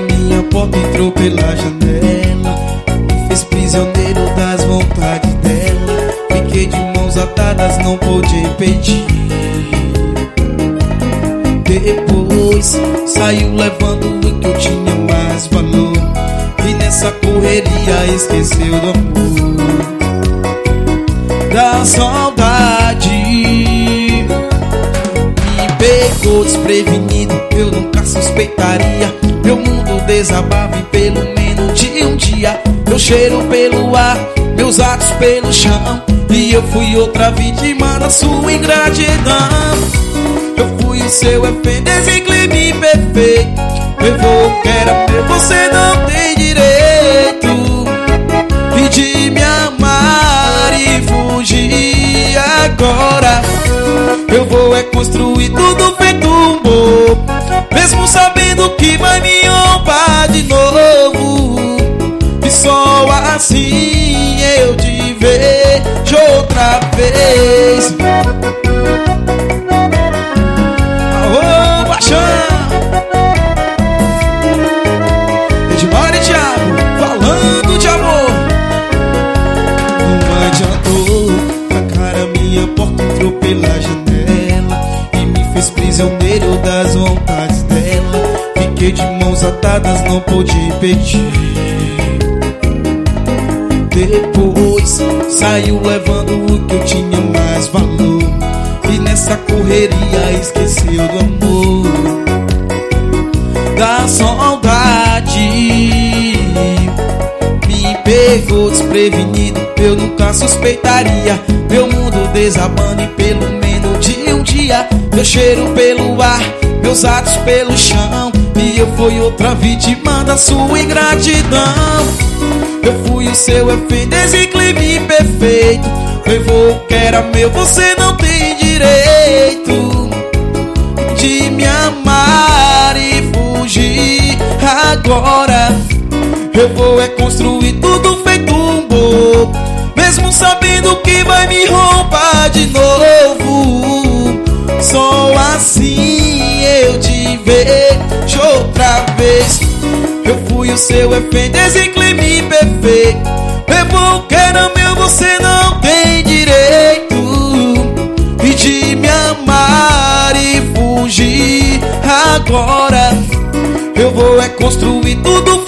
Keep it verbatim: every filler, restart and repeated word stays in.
minha porta, entrou pela janela, me fez prisioneiro das vontades dela. Fiquei de mãos atadas, não pude impedir. Depois saiu levando o que eu tinha mais valor, e nessa correria esqueceu do amor, da saudade. Me pegou desprevenido, eu nunca suspeitaria. Meu mundo desabava e pelo menos de um dia eu cheiro pelo ar, meus atos pelo chão, e eu fui outra vítima da sua ingratidão. Eu fui o seu refém desse clima perfeito. Levou o que era meu, você não tem direito de me amar e fugir agora. Eu vou é construir tudo feito um bobo, mesmo sabendo que vai me roubar de novo. E só assim eu te vejo outra vez. Alô, paixão! Edmar e Thiago, falando de amor. Não adiantou, trancar a minha porta, entrou pela janela e me fez prisioneiro das vontades dela. Fiquei de mãos atadas, não pude impedir. Depois saiu levando o que eu tinha mais valor, e nessa correria esqueceu do amor, da saudade. Me pegou desprevenido, eu nunca suspeitaria. Meu mundo desabando e pelo menos de um dia eu cheiro pelo ar, meus atos pelo chão, e eu fui outra vítima da sua ingratidão. Eu fui o seu refém desse clima perfeito. Levou o que era meu, você não tem direito de me amar e fugir agora. Eu vou é construir tudo feito um bobo, mesmo sabendo que vai me roubar de novo. Só assim eu te vejo outra vez. Eu fui o seu refém desse clima perfeito. Levou o que era meu, você não tem direito de me amar e fugir agora. Eu vou é construir tudo